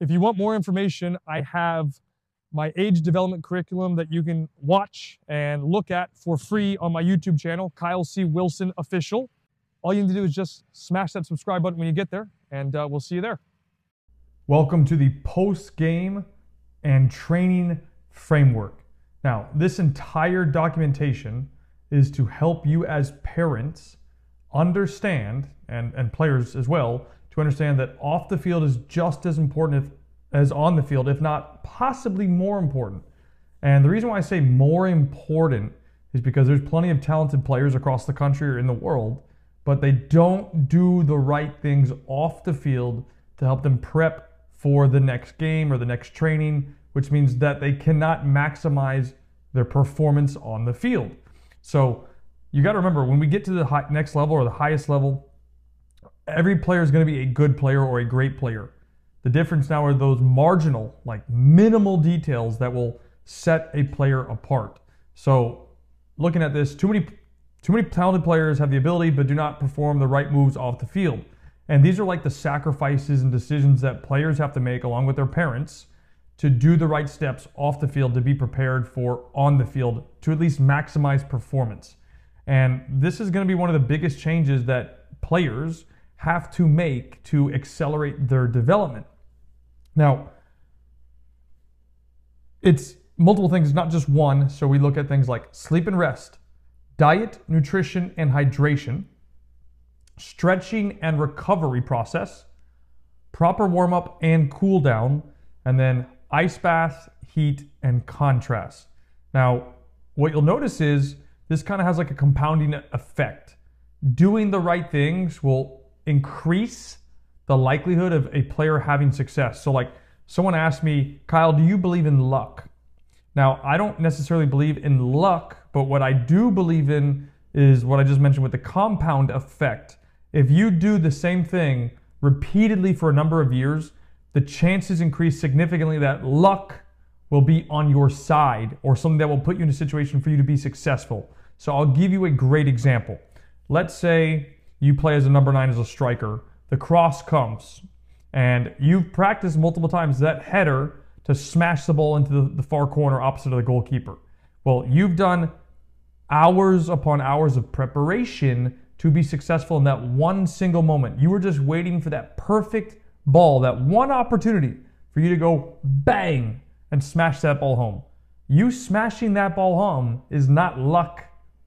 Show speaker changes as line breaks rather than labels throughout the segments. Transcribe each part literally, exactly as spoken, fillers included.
If you want more information, I have my age development curriculum that you can watch and look at for free on my YouTube channel, Kyle C. Wilson Official. All you need to do is just smash that subscribe button when you get there, and uh, we'll see you there. Welcome to the post-game and training framework. Now, this entire documentation is to help you as parents understand, and, and players as well, to understand that off the field is just as important if, as on the field, if not possibly more important. And the reason why I say more important is because there's plenty of talented players across the country or in the world, but they don't do the right things off the field to help them prep for the next game or the next training, which means that they cannot maximize their performance on the field. So you got to remember, when we get to the high, next level or the highest level, every player is going to be a good player or a great player. The difference now are those marginal, like minimal details that will set a player apart. So looking at this, too many, too many talented players have the ability but do not perform the right moves off the field. And these are like the sacrifices and decisions that players have to make along with their parents to do the right steps off the field to be prepared for on the field to at least maximize performance. And this is going to be one of the biggest changes that players have to make to accelerate their development. Now, it's multiple things, not just one. So we look at things like sleep and rest, diet, nutrition, and hydration, stretching and recovery process, proper warm-up and cool down, and then ice bath, heat, and contrast. Now, what you'll notice is this kind of has like a compounding effect. Doing the right things will increase the likelihood of a player having success. So like someone asked me, Kyle, do you believe in luck? Now, I don't necessarily believe in luck, but what I do believe in is what I just mentioned with the compound effect. If you do the same thing repeatedly for a number of years, the chances increase significantly that luck will be on your side or something that will put you in a situation for you to be successful. So I'll give you a great example. Let's say you play as a number nine as a striker. The cross comes and you've practiced multiple times that header to smash the ball into the, the far corner opposite of the goalkeeper. Well, you've done hours upon hours of preparation to be successful in that one single moment. You were just waiting for that perfect ball, that one opportunity for you to go bang and smash that ball home. You smashing that ball home is not luck.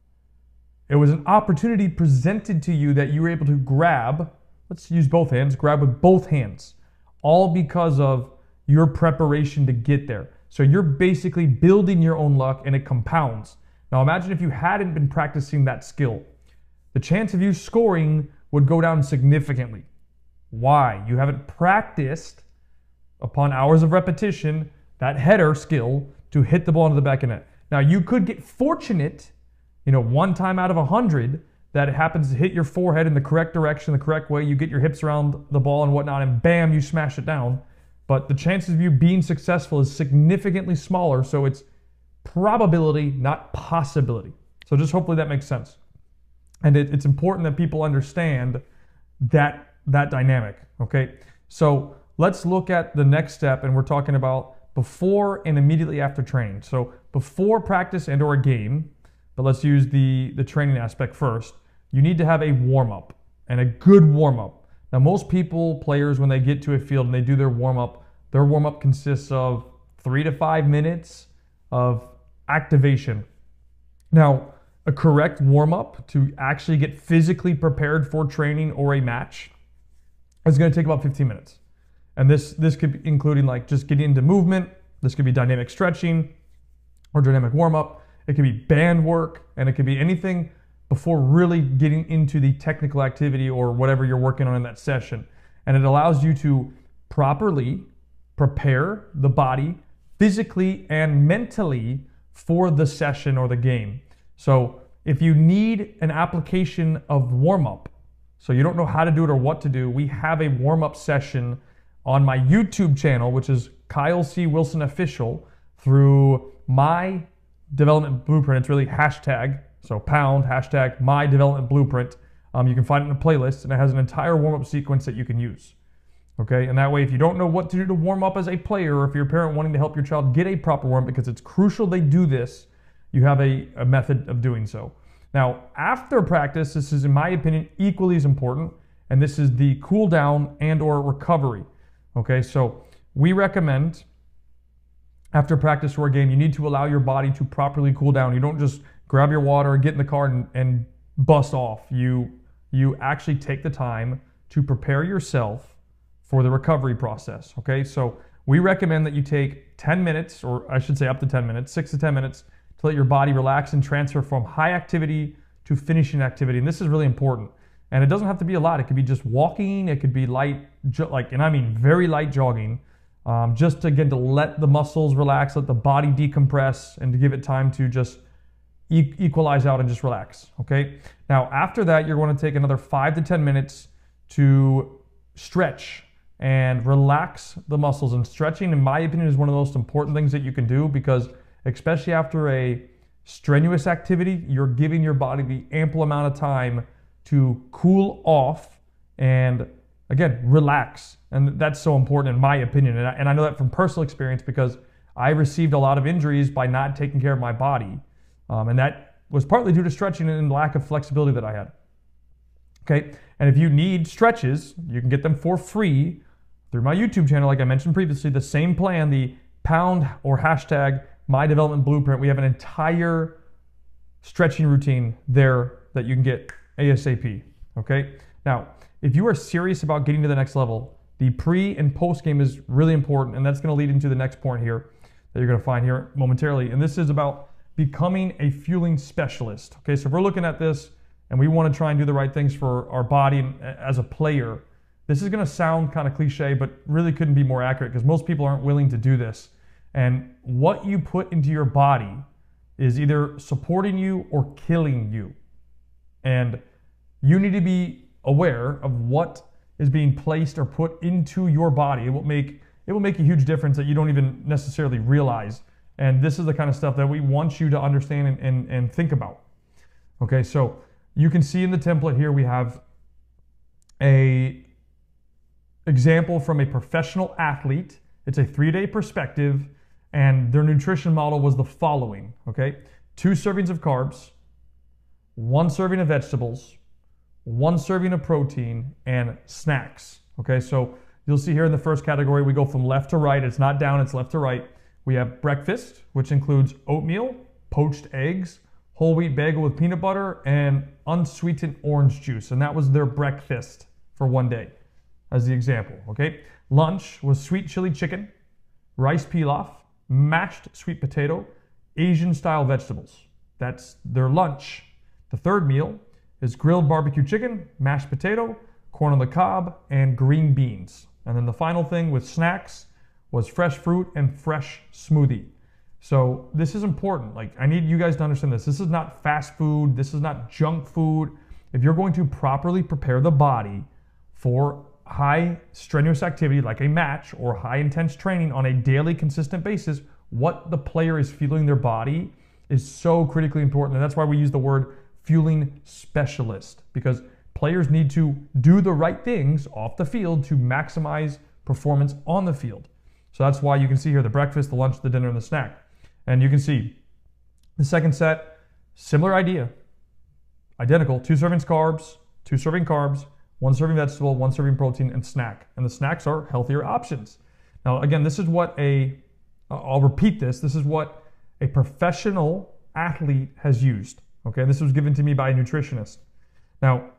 It was an opportunity presented to you that you were able to grab. Let's use both hands, grab with both hands, all because of your preparation to get there. So you're basically building your own luck and it compounds. Now imagine if you hadn't been practicing that skill. The chance of you scoring would go down significantly. Why? You haven't practiced upon hours of repetition that header skill to hit the ball into the back of net. Now you could get fortunate, you know, one time out of a hundred that it happens to hit your forehead in the correct direction, the correct way, you get your hips around the ball and whatnot, and bam, you smash it down. But the chances of you being successful is significantly smaller, so it's probability, not possibility. So just hopefully that makes sense. And it, it's important that people understand that that dynamic, okay? So let's look at the next step, and we're talking about before and immediately after training. So before practice and or a game, but let's use the, the training aspect first, you need to have a warm-up, and a good warm-up. Now most people, players, when they get to a field and they do their warm-up, their warm-up consists of three to five minutes of activation. Now, a correct warm-up to actually get physically prepared for training or a match is going to take about fifteen minutes. And this, this could be including like just getting into movement. This could be dynamic stretching or dynamic warm-up. It could be band work, and it could be anything before really getting into the technical activity or whatever you're working on in that session. And it allows you to properly prepare the body physically and mentally for the session or the game. So if you need an application of warm-up, so you don't know how to do it or what to do, we have a warm-up session on my YouTube channel, which is Kyle C. Wilson Official, through my development blueprint. It's really hashtag, so pound, hashtag my development blueprint. Um, you can find it in a playlist, and it has an entire warm-up sequence that you can use. Okay, and that way, if you don't know what to do to warm up as a player, or if you're a parent wanting to help your child get a proper warm, because it's crucial they do this, you have a, a method of doing so. Now, after practice, this is, in my opinion, equally as important, and this is the cool down and or recovery. Okay, so we recommend after practice or a game, you need to allow your body to properly cool down. You don't just grab your water, get in the car, and, and bust off. You, you actually take the time to prepare yourself for the recovery process, okay? So we recommend that you take ten minutes, or I should say up to ten minutes, six to ten minutes, to let your body relax and transfer from high activity to finishing activity. And this is really important. And it doesn't have to be a lot. It could be just walking. It could be light, like, and I mean very light jogging, um, just to, again, to let the muscles relax, let the body decompress, and to give it time to just e- equalize out and just relax, okay? Now, after that, you're going to take another five to ten minutes to stretch and relax the muscles. And stretching, in my opinion, is one of the most important things that you can do, because especially after a strenuous activity, you're giving your body the ample amount of time to cool off and, again, relax. And that's so important in my opinion. And I, and I know that from personal experience, because I received a lot of injuries by not taking care of my body. Um, and that was partly due to stretching and lack of flexibility that I had. Okay, and if you need stretches, you can get them for free through my YouTube channel, like I mentioned previously. The same plan, the pound or hashtag My Development Blueprint. We have an entire stretching routine there that you can get ASAP, okay? Now, if you are serious about getting to the next level, the pre and post game is really important, and that's gonna lead into the next point here that you're gonna find here momentarily. And this is about becoming a fueling specialist, okay? So if we're looking at this and we wanna try and do the right things for our body and as a player, this is going to sound kind of cliche, but really couldn't be more accurate, because most people aren't willing to do this. And what you put into your body is either supporting you or killing you. And you need to be aware of what is being placed or put into your body. It will make, it will make a huge difference that you don't even necessarily realize. And this is the kind of stuff that we want you to understand and, and, and think about. Okay, so you can see in the template here we have a example from a professional athlete. It's a three-day perspective, and their nutrition model was the following, okay? Two servings of carbs, one serving of vegetables, one serving of protein, and snacks, okay? So you'll see here in the first category, we go from left to right. It's not down, it's left to right. We have breakfast, which includes oatmeal, poached eggs, whole wheat bagel with peanut butter, and unsweetened orange juice. And that was their breakfast for one day, as the example, okay? Lunch was sweet chili chicken, rice pilaf, mashed sweet potato, Asian-style vegetables. That's their lunch. The third meal is grilled barbecue chicken, mashed potato, corn on the cob, and green beans. And then the final thing with snacks was fresh fruit and fresh smoothie. So this is important. Like, I need you guys to understand this. This is not fast food. This is not junk food. If you're going to properly prepare the body for high strenuous activity like a match or high intense training on a daily consistent basis, what the player is fueling their body is so critically important. And that's why we use the word fueling specialist, because players need to do the right things off the field to maximize performance on the field. So that's why you can see here the breakfast, the lunch, the dinner, and the snack. And you can see the second set, similar idea, identical, two servings carbs, two serving carbs, one serving vegetable, one serving protein, and snack. And the snacks are healthier options. Now, again, this is what a, I'll repeat this, this is what a professional athlete has used. Okay, this was given to me by a nutritionist. Now,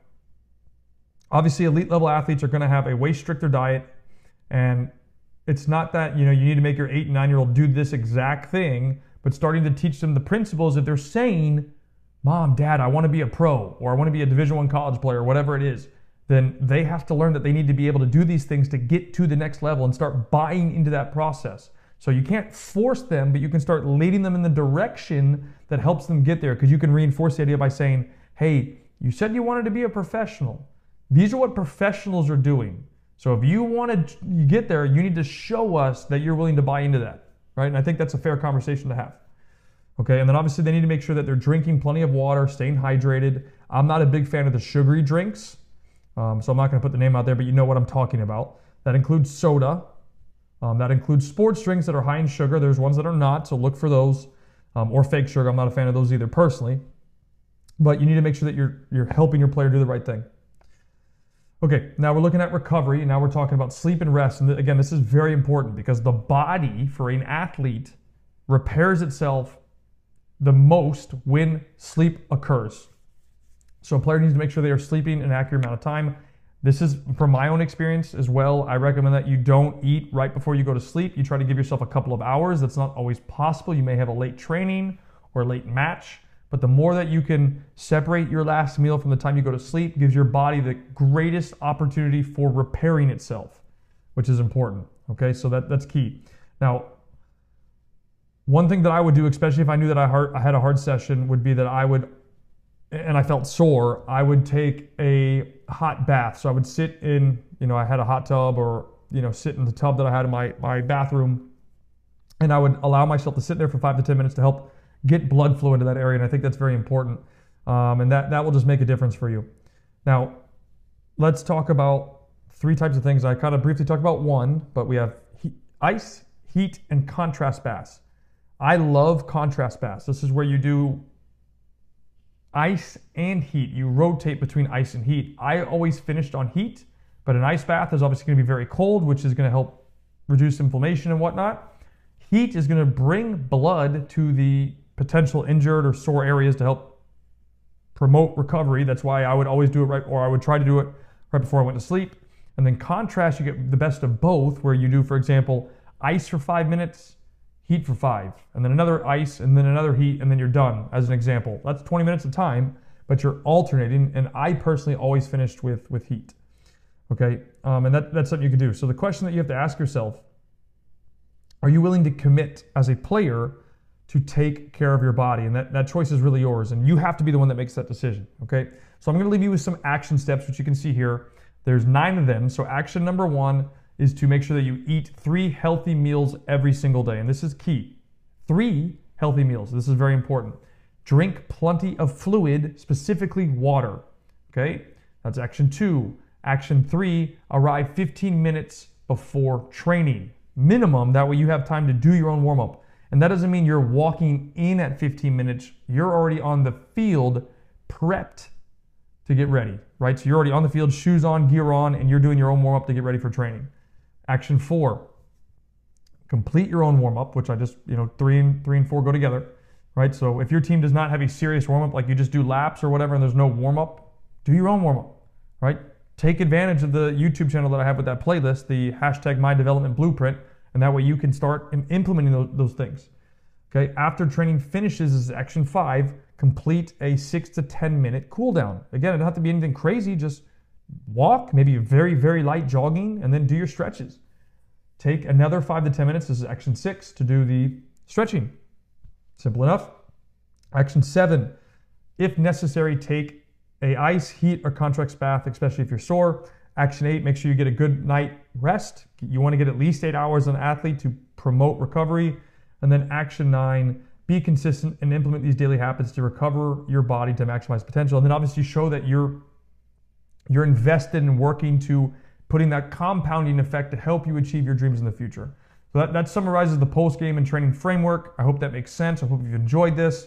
obviously, elite level athletes are going to have a way stricter diet, and it's not that, you know, you need to make your eight and nine year old do this exact thing, but starting to teach them the principles. If they're saying, Mom, Dad, I want to be a pro, or I want to be a Division One college player, whatever it is, then they have to learn that they need to be able to do these things to get to the next level and start buying into that process. So you can't force them, but you can start leading them in the direction that helps them get there, because you can reinforce the idea by saying, hey, you said you wanted to be a professional. These are what professionals are doing. So if you want to get there, you need to show us that you're willing to buy into that, right? And I think that's a fair conversation to have. Okay, and then obviously they need to make sure that they're drinking plenty of water, staying hydrated. I'm not a big fan of the sugary drinks, um, so I'm not going to put the name out there, but you know what I'm talking about. That includes soda. Um, that includes sports drinks that are high in sugar. There's ones that are not, so look for those. Um, or fake sugar. I'm not a fan of those either personally. But you need to make sure that you're, you're helping your player do the right thing. Okay, now we're looking at recovery. Now we're talking about sleep and rest. And again, this is very important because the body for an athlete repairs itself the most when sleep occurs. So a player needs to make sure they are sleeping an accurate amount of time. This is from my own experience as well. I recommend that you don't eat right before you go to sleep. You try to give yourself a couple of hours. That's not always possible. You may have a late training or a late match. But the more that you can separate your last meal from the time you go to sleep gives your body the greatest opportunity for repairing itself, which is important. Okay, so that, that's key. Now, one thing that I would do, especially if I knew that I, hard, I had a hard session, would be that I would, and I felt sore, I would take a hot bath. So I would sit in, you know, I had a hot tub or, you know, sit in the tub that I had in my, my bathroom, and I would allow myself to sit there for five to ten minutes to help get blood flow into that area, and I think that's very important. Um, and that, that will just make a difference for you. Now, let's talk about three types of things. I kind of briefly talked about one, but we have heat, ice, heat, and contrast baths. I love contrast baths. This is where you do ice and heat. You rotate between ice and heat. I always finished on heat, but an ice bath is obviously going to be very cold, which is going to help reduce inflammation and whatnot. Heat is going to bring blood to the potential injured or sore areas to help promote recovery. That's why I would always do it right, or I would try to do it right before I went to sleep. And then contrast, you get the best of both, where you do, for example, ice for five minutes, heat for five, and then another ice, and then another heat, and then you're done, as an example. That's twenty minutes of time, but you're alternating, and I personally always finished with, with heat. Okay, um, and that, that's something you can do. So the question that you have to ask yourself, are you willing to commit as a player to take care of your body? And that, that choice is really yours, and you have to be the one that makes that decision, okay? So I'm gonna leave you with some action steps, which you can see here. There's nine of them. So action number one is to make sure that you eat three healthy meals every single day, and this is key. Three healthy meals, this is very important. Drink plenty of fluid, specifically water, okay? That's action two. Action three, arrive fifteen minutes before training. Minimum, that way you have time to do your own warm-up. And that doesn't mean you're walking in at fifteen minutes. You're already on the field, prepped to get ready, right? So you're already on the field, shoes on, gear on, and you're doing your own warm-up to get ready for training. Action four, complete your own warm-up, which I just, you know, three and three and four go together, right? So if your team does not have a serious warm-up, like you just do laps or whatever, and there's no warm-up, do your own warm-up, right? Take advantage of the YouTube channel that I have with that playlist, the hashtag My Development Blueprint, and that way you can start implementing those, those things. Okay, after training finishes is action five, complete a six to ten minute cool down. Again, it doesn't have to be anything crazy, just walk, maybe very, very light jogging, and then do your stretches. Take another five to ten minutes, this is action six, to do the stretching. Simple enough. Action seven, if necessary, take a ice, heat, or contrast bath, especially if you're sore. Action eight, make sure you get a good night rest. You want to get at least eight hours as an athlete to promote recovery. And then action nine, be consistent and implement these daily habits to recover your body to maximize potential. And then obviously show that you're, you're invested in working to putting that compounding effect to help you achieve your dreams in the future. So that, that summarizes the post-game and training framework. I hope that makes sense. I hope you've enjoyed this.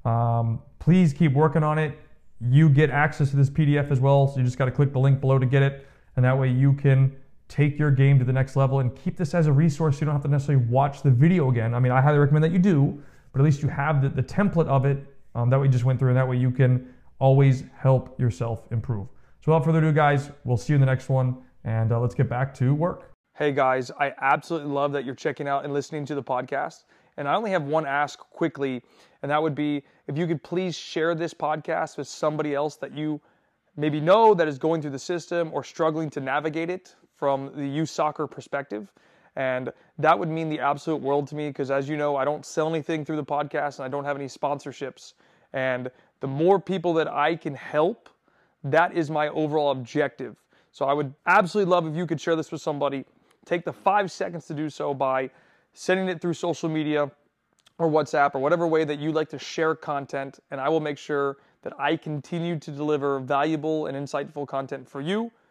Um, please keep working on it. You get access to this P D F as well, so you just got to click the link below to get it, and that way you can take your game to the next level and keep this as a resource so you don't have to necessarily watch the video again. I mean, I highly recommend that you do, but at least you have the, the template of it um, that we just went through, and that way you can always help yourself improve. So without further ado, guys, we'll see you in the next one, and uh, let's get back to work.
Hey guys, I absolutely love that you're checking out and listening to the podcast. And I only have one ask quickly, and that would be if you could please share this podcast with somebody else that you maybe know that is going through the system or struggling to navigate it from the youth soccer perspective. And that would mean the absolute world to me, because as you know, I don't sell anything through the podcast and I don't have any sponsorships. And the more people that I can help, that is my overall objective. So I would absolutely love if you could share this with somebody. Take the five seconds to do so by sending it through social media or WhatsApp or whatever way that you like to share content, and I will make sure that I continue to deliver valuable and insightful content for you